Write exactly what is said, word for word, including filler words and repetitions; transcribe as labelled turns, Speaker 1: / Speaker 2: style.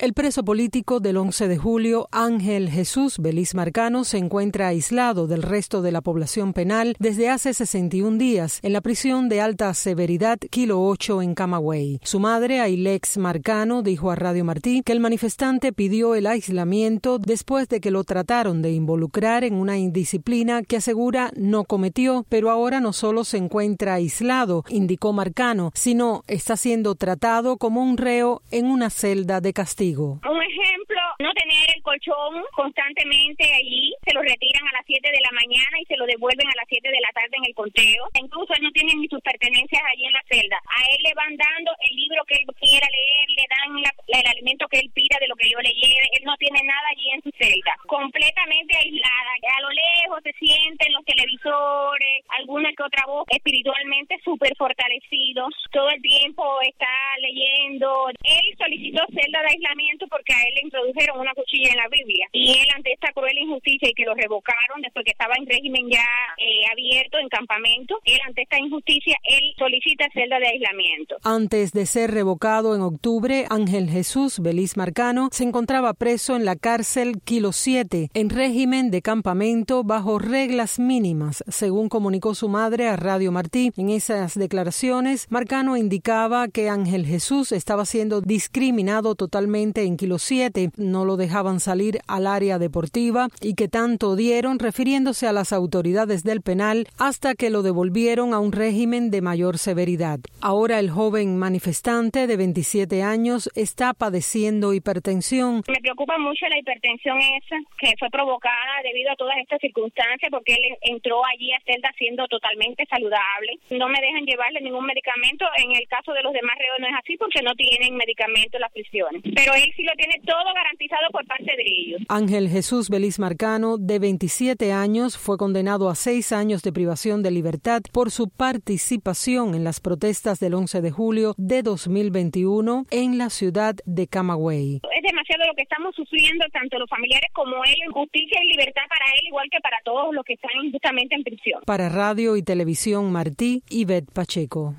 Speaker 1: El preso político del once de julio, Ángel Jesús Belis Marcano, se encuentra aislado del resto de la población penal desde hace sesenta y un días en la prisión de alta severidad Kilo ocho en Camagüey. Su madre, Ailex Marcano, dijo a Radio Martí que el manifestante pidió el aislamiento después de que lo trataron de involucrar en una indisciplina que asegura no cometió, pero ahora no solo se encuentra aislado, indicó Marcano, sino está siendo tratado como un reo en una celda de castigo.
Speaker 2: Un ejemplo, no tener el colchón constantemente allí, se lo retiran a las siete de la mañana y se lo devuelven a las siete de la tarde en el conteo. Incluso él no tiene ni sus pertenencias allí en la celda. A él le van dando el libro que él quiera leer, le dan la, el alimento que él pida de lo que yo le lleve. Él no tiene nada allí en su celda. Completamente aislada. A lo lejos se sienten los televisores, alguna que otra voz, espiritualmente súper fortalecidos. Todo el tiempo está leyendo. Él solicitó celda de aislamiento porque a él le introdujeron una cuchilla en la Biblia y él, ante esta cruel injusticia y que lo revocaron después que estaba en régimen ya eh, abierto en campamento, él ante esta injusticia él solicita celda de aislamiento.
Speaker 1: Antes de ser revocado en octubre, Ángel Jesús Belis Marcano se encontraba preso en la cárcel Kilo siete en régimen de campamento bajo reglas mínimas, según comunicó su madre a Radio Martí. En esas declaraciones, Marcano indicaba que Ángel Jesús estaba siendo discriminado totalmente en Kilo siete, no lo dejaban salir al área deportiva y que tanto dieron, refiriéndose a las autoridades del penal, hasta que lo devolvieron a un régimen de mayor severidad. Ahora el joven manifestante de veintisiete años está padeciendo hipertensión.
Speaker 2: Me preocupa mucho la hipertensión esa, que fue provocada debido a todas estas circunstancias, porque él entró allí a celda siendo totalmente saludable. No me dejan llevarle ningún medicamento. En el caso de los demás reos no es así, porque no tienen medicamento en las prisiones. Pero él sí lo tiene todo garantizado por parte de ellos.
Speaker 1: Ángel Jesús Belis Marcano, de veintisiete años, fue condenado a seis años de privación de libertad por su participación en las protestas del once de julio de dos mil veintiuno en la ciudad de Camagüey.
Speaker 2: Es demasiado lo que estamos sufriendo, tanto los familiares como él, justicia y libertad para él, igual que para todos los que están injustamente en prisión.
Speaker 1: Para Radio y Televisión Martí, Ivette Pacheco.